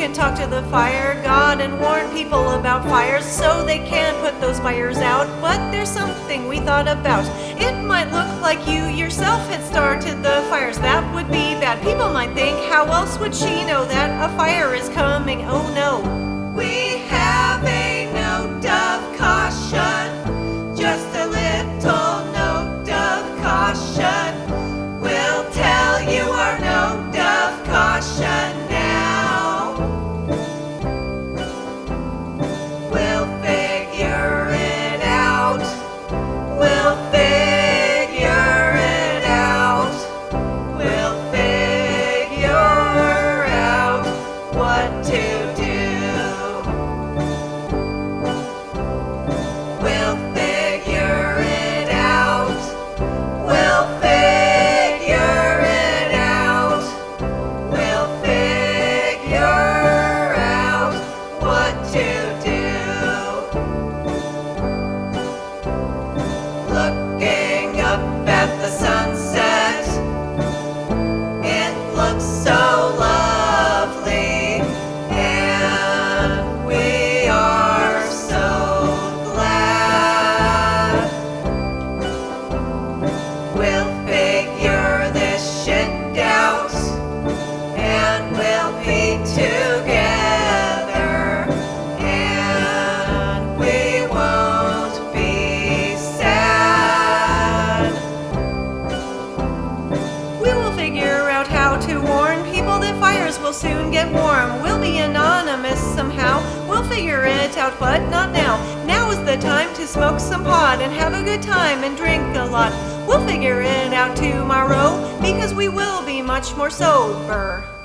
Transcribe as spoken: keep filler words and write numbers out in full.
can talk to the fire god and warn people about fires so they can put those fires out. But there's something we thought about. It might look like you yourself had started the fires. That would be bad. People might think, how else would she know that a fire is coming? Oh no. We have a note of caution, just a little note of caution. We'll tell you our note of caution now. We'll figure it out. We'll figure it out. We'll figure out what to do. We'll figure it out. We'll figure it out. We'll figure out what to do. Looking up at the sunset, it looks so lovely, and we are so glad. We'll figure this shit out, and we'll be together, and we won't be sad. We will figure out how to warn people that fires will soon get warm. We'll be anonymous somehow. We'll figure it out, but not now. Now is the time to smoke some pot and have a good time and drink a lot. We'll figure it out tomorrow because we will be much more sober.